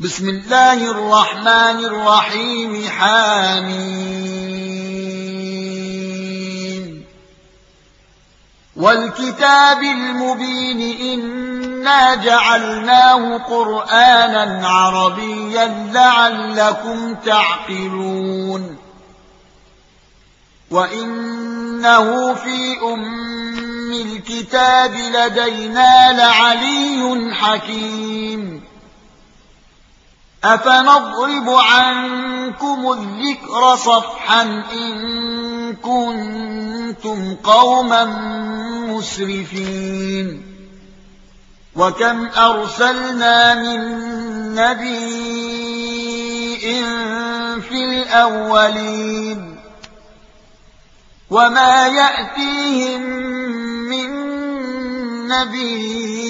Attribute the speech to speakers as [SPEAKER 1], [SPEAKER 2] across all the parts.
[SPEAKER 1] بسم الله الرحمن الرحيم حميم والكتاب المبين إنا جعلناه قرآنا عربيا لعلكم تعقلون وإنه في أم الكتاب لدينا لعلي حكيم أفنضرب عنكم الذكر صفحا إن كنتم قوما مسرفين وكم أرسلنا من نبي في الأولين وما يأتيهم من نبي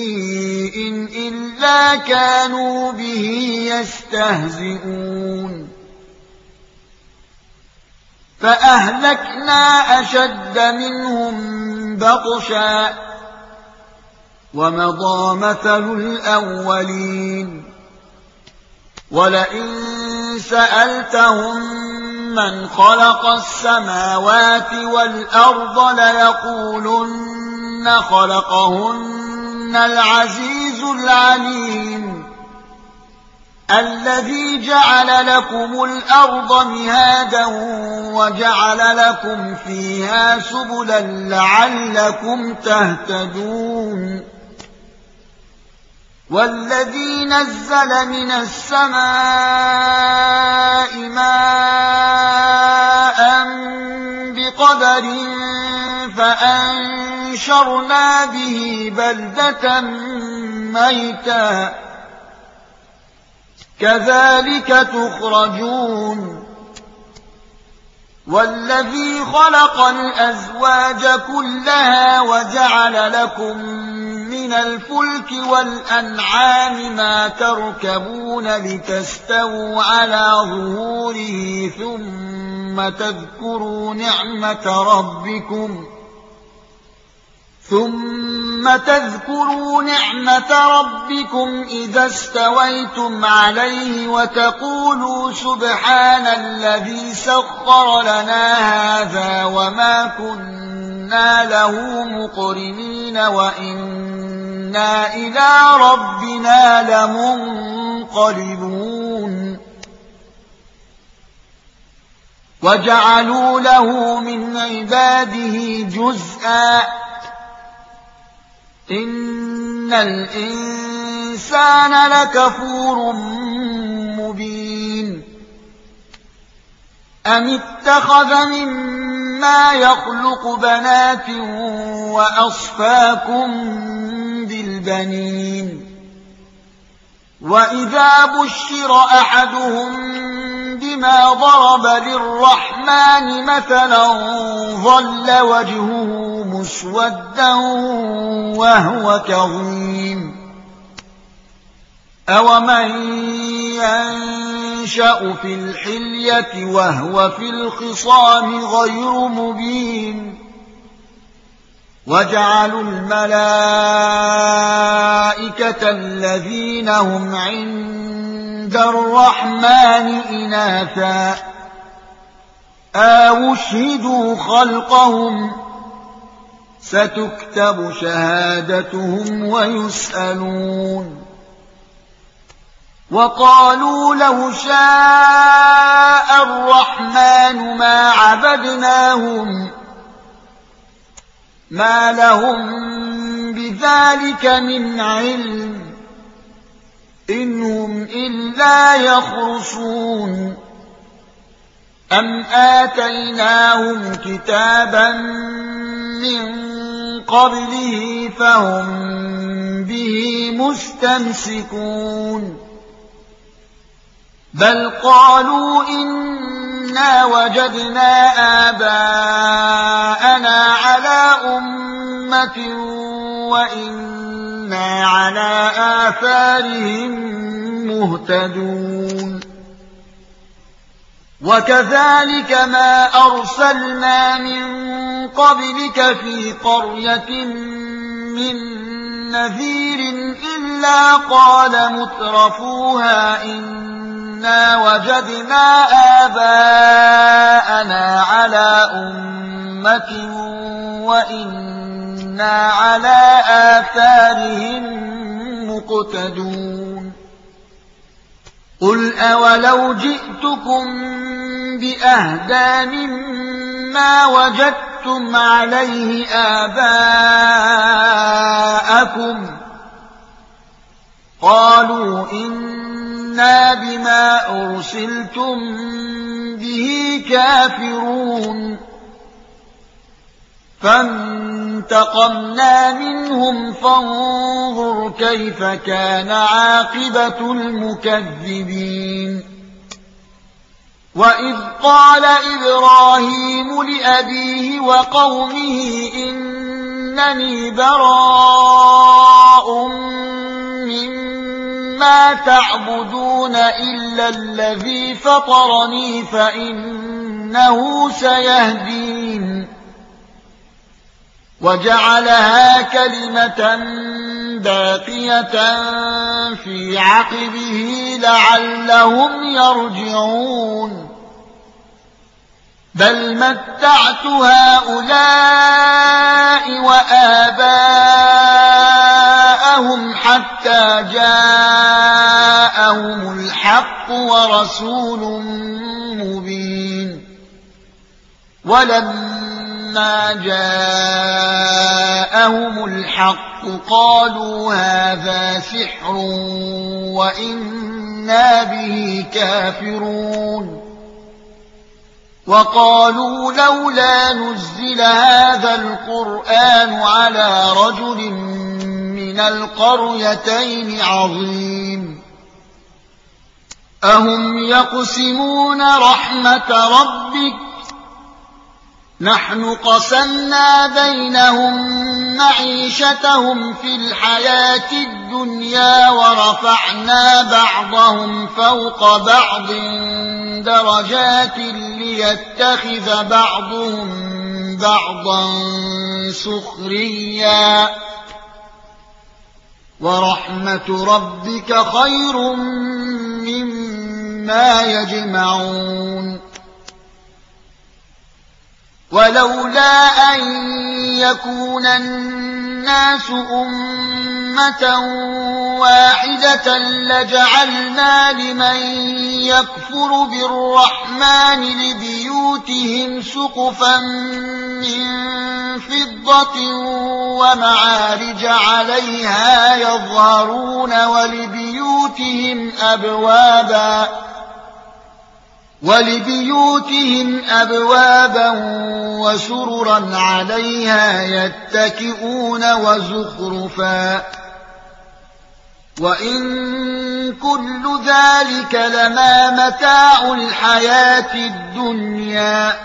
[SPEAKER 1] إلا كانوا به يستهزئون فأهلكنا أشد منهم بطشا ومضى مثل الأولين ولئن سألتهم من خلق السماوات والأرض ليقولن خلقهن العزيز العليم الذي جعل لكم الأرض مهادا وجعل لكم فيها سبلا لعلكم تهتدون والذي نزل من السماء ماء بقدر فأنشرنا به بلدة ميتا كذلك تخرجون والذي خلق الأزواج كلها وجعل لكم من الفلك والأنعام ما تركبون لتستووا على ظهوره ثم تذكروا نعمة ربكم إذا استويتم عليه وتقولوا سبحان الذي سخر لنا هذا وما كنا له مقرنين وإنا إلى ربنا لمنقلبون وجعلوا له من عباده جزءا إن الإنسان لكفور مبين أم اتخذ مما يخلق بنات وأصفاكم بالبنين وإذا بشر أحدهم بما ضرب للرحمن مثلا ظل وجهه مسودا وهو كظيم أومن ينشأ في الحلية وهو في الخصام غير مبين وجعلوا الملائكة الذين هم عند الرحمن إناثا أشهدوا خلقهم ستكتب شهادتهم ويسألون وقالوا لو شاء الرحمن ما عبدناهم ما لهم بذلك من علم إنهم إلا يخرصون أم آتيناهم كتابا من قبله فهم به مستمسكون بل قالوا إنا وجدنا آباءنا على أمة وإنا على آثارهم مهتدون وكذلك ما أرسلنا من قبلك في قرية من نذير إلا قال مترفوها إنا وجدنا آباءنا على أمة وإنا على آثارهم مقتدون قل أولو جئتكم بأهدى مما وجدتم عليه آباءكم قالوا إنا بما أرسلتم به كافرون فانتقمنا منهم فانظر كيف كان عاقبة المكذبين وإذ قال إبراهيم لأبيه وقومه إنني براء مما تعبدون إلا الذي فطرني فإنه سيهدين وجعلها كلمة باقية في عقبه لعلهم يرجعون بل متعت هؤلاء وآباءهم حتى جاءهم الحق ورسول مبين ولما جاءهم الحق قالوا هذا سحر وإنا به كافرون وقالوا لولا نزل هذا القرآن على رجل من القريتين عظيم أهم يقسمون رحمة ربك نحن قسمنا بينهم معيشتهم في الحياة الدنيا ورفعنا بعضهم فوق بعض درجات ليتخذ بعضهم بعضا سخريا ورحمة ربك خير مما يجمعون ولولا أن يكون الناس أمة واحدة لجعلنا لمن يكفر بالرحمن لبيوتهم سقفا من فضة ومعارج عليها يظهرون ولبيوتهم أبوابا وسررا عليها يتكئون وزخرفا وإن كل ذلك لما متاع الحياة الدنيا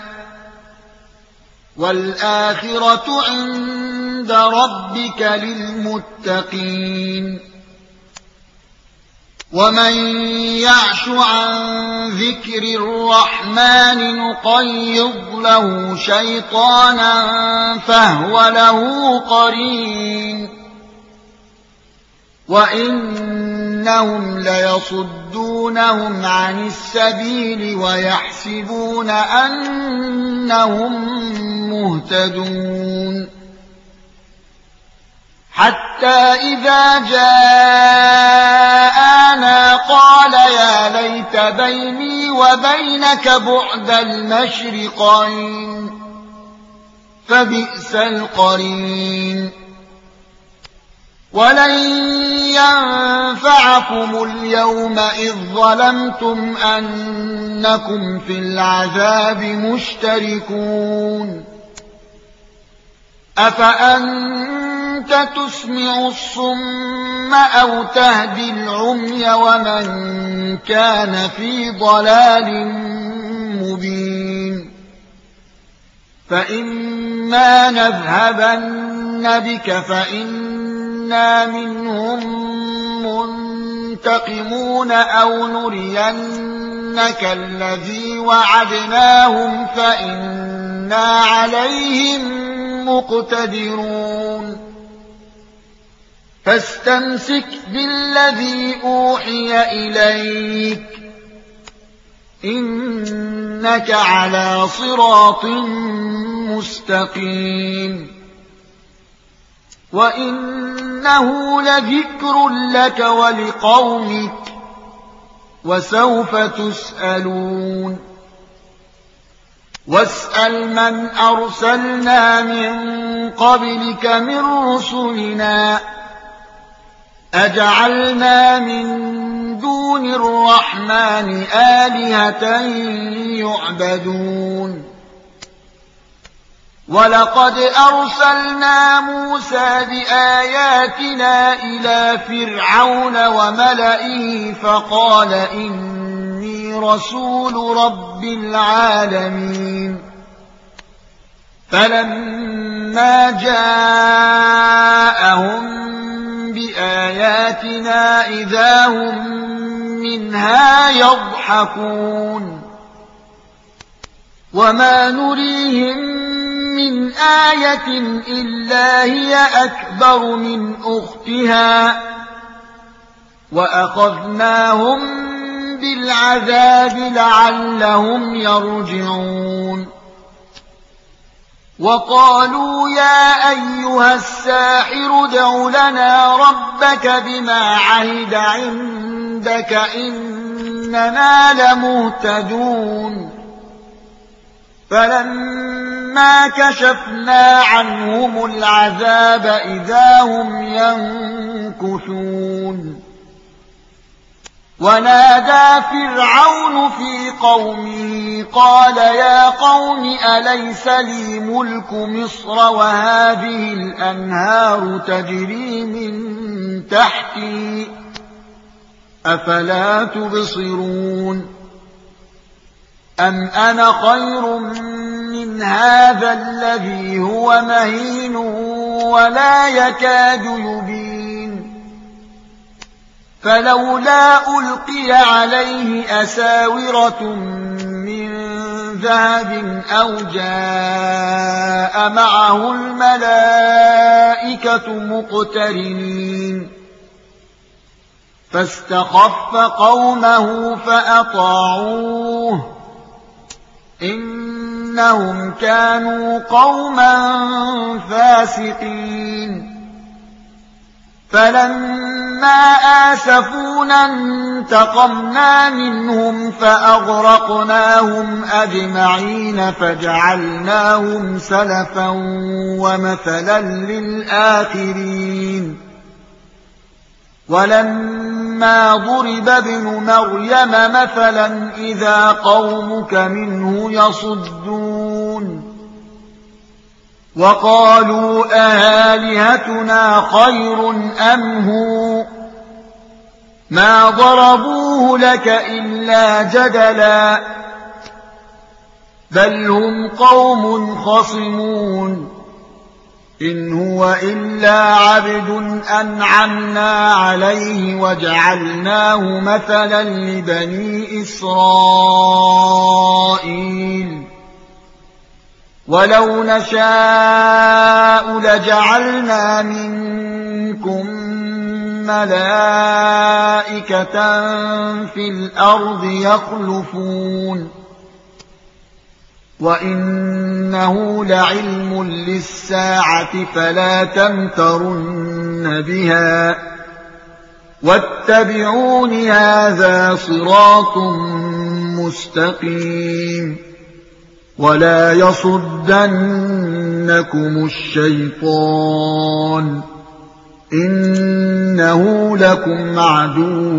[SPEAKER 1] والآخرة عند ربك للمتقين ومن يعش عن ذكر الرحمن نقيض له شيطانا فهو له قرين وإنهم ليصدونهم عن السبيل ويحسبون أنهم مهتدون حتى إذا جاءنا قال يا ليت بيني وبينك بعد المشرقين فبئس القرين ولن ينفعكم اليوم إذ ظلمتم أنكم في العذاب مشتركون أفأنت تسمع الصم أو تهدي العمي ومن كان في ضلال مبين فإما نذهبن بك فإنا منهم منتقمون أو نرينك الذي وعدناهم فإنا عليهم مقتدرون فاستمسك بالذي أوحي إليك إنك على صراط مستقيم وإنه لذكر لك ولقومك وسوف تسألون واسأل من أرسلنا من قبلك من رسلنا أجعلنا من دون الرحمن آلهة يعبدون ولقد أرسلنا موسى بآياتنا إلى فرعون وملئه فقال إني رسول رب العالمين فلما جاءهم بآياتنا إذا هم منها يضحكون وما نريهم من آية إلا هي أكبر من أختها وأخذناهم بالعذاب لعلهم يرجعون وقالوا يا أيها الساحر ادع لنا ربك بما عهد عندك إننا لمهتدون فلما كشفنا عنهم العذاب إذا هم ينكثون ونادى فرعون في قومه قال يا قوم أليس لي ملك مصر وهذه الأنهار تجري من تحتي أفلا تبصرون أم أنا خير من هذا الذي هو مهين ولا يكاد يبين فلولا ألقي عليه أساورة من ذهب أو جاء معه الملائكة مقترنين فاستخف قومه فأطاعوه إنهم كانوا قوما فاسقين فلما آسفونا انتقمنا منهم فأغرقناهم أجمعين فجعلناهم سلفا ومثلا للآخرين ولما ضرب ابن مريم مثلا إذا قومك منه يصدون وقالوا أآلهتنا خير أم هو ما ضربوه لك إلا جدلا بل هم قوم خصمون إن هو إلا عبد أنعمنا عليه وجعلناه مثلا لبني إسرائيل ولو نشاء لجعلنا منكم ملائكة في الأرض يخلفون وإنه لعلم للساعة فلا تمترن بها واتبعون هذا صراط مستقيم ولا يصدنكم الشيطان إنه لكم عدو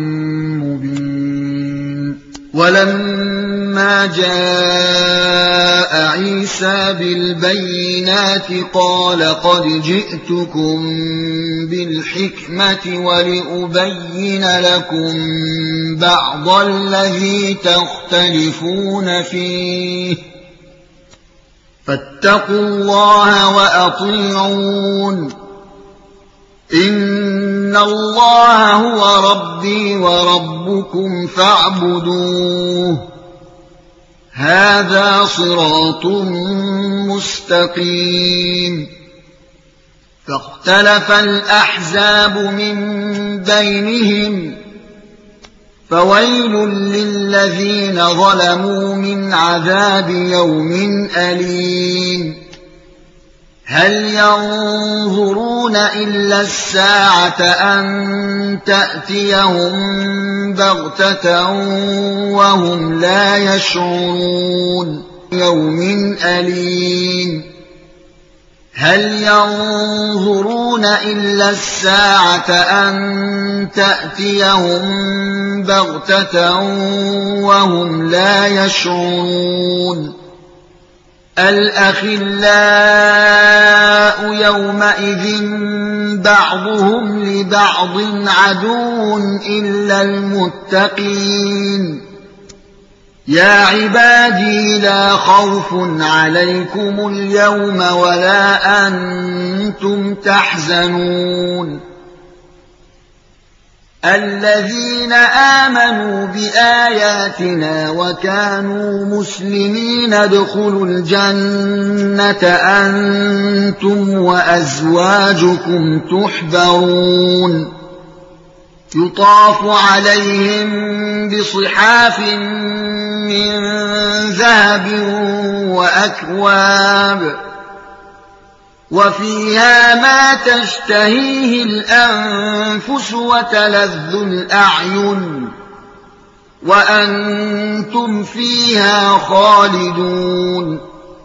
[SPEAKER 1] مبين ولما جاء عيسى بالبينات قال قد جئتكم بالحكمة ولأبين لكم بعض الذي تختلفون فيه فاتقوا الله وأطيعون إن الله هو ربي وربكم فاعبدوه هذا صراط مستقيم فاختلف الأحزاب من بينهم فويل للذين ظلموا من عذاب يوم أليم هل ينظرون إلا الساعة أن تأتيهم بغتة وهم لا يشعرون يوم أليم هل ينظرون إلا الساعة أن تأتيهم بغتة وهم لا يشعرون الأخلاء يومئذ بعضهم لبعض عدو إلا المتقين يا عبادي لا خوف عليكم اليوم ولا أنتم تحزنون الذين آمنوا بآياتنا وكانوا مسلمين ادخلوا الجنة أنتم وأزواجكم تحبرون يطاف عليهم بصحاف من ذهب وأكواب وفيها ما تشتهيه الأنفس وتلذ الأعين وأنتم فيها خالدون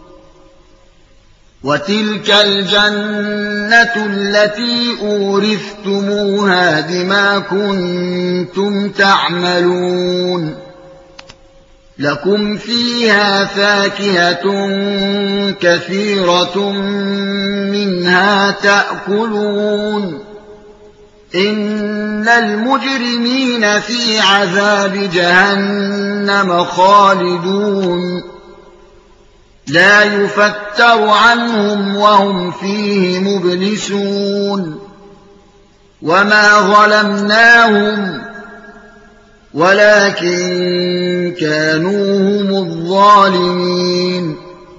[SPEAKER 1] وتلك الجنة التي أورثتموها بما كنتم تعملون لكم فيها فاكهة كثيرة منها تأكلون إن المجرمين في عذاب جهنم خالدون لا يفتر عنهم وهم فيه مبلسون وما ظلمناهم ولكن كانوا هم الظالمين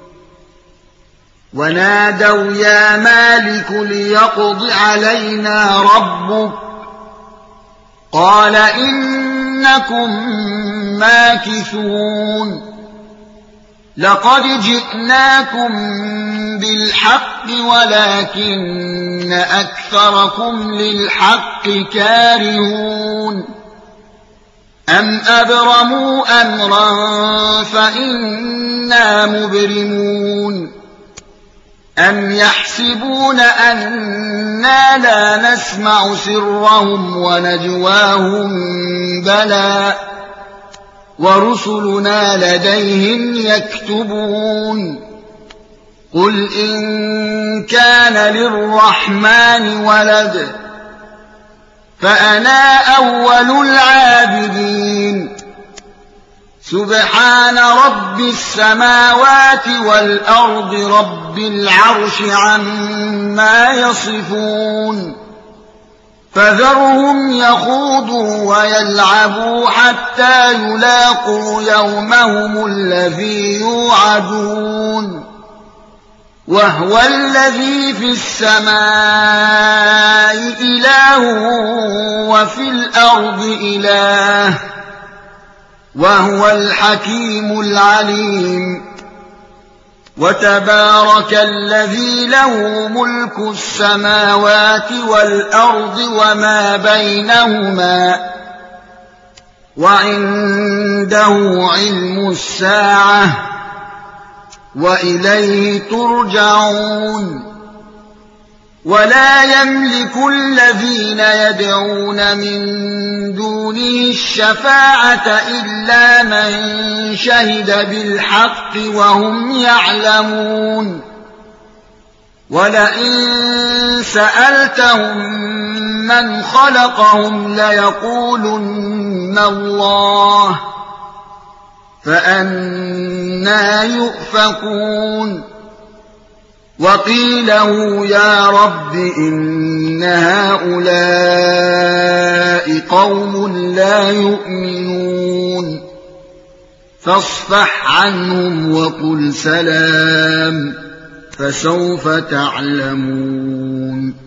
[SPEAKER 1] ونادوا يا مالك ليقض علينا ربك قال إنكم ماكثون لقد جئناكم بالحق ولكن أكثركم للحق كارهون أم أبرموا أمرا فإنا مبرمون أم يحسبون أننا لا نسمع سرهم ونجواهم بلى ورسلنا لديهم يكتبون قل إن كان للرحمن ولد فأنا أول العابدين سبحان رب السماوات والأرض رب العرش عما يصفون فذرهم يخوضوا ويلعبوا حتى يلاقوا يومهم الذي يوعدون وهو الذي في السماء إله وفي الأرض إله وهو الحكيم العليم وتبارك الذي له ملك السماوات والأرض وما بينهما وعنده علم الساعة وإليه ترجعون ولا يملك الذين يدعون من دونه الشفاعة إلا من شهد بالحق وهم يعلمون ولئن سألتهم من خلقهم ليقولن الله فأنى يؤفكون وقيله يا رب إن هؤلاء قوم لا يؤمنون فاصفح عنهم وقل سلام فسوف تعلمون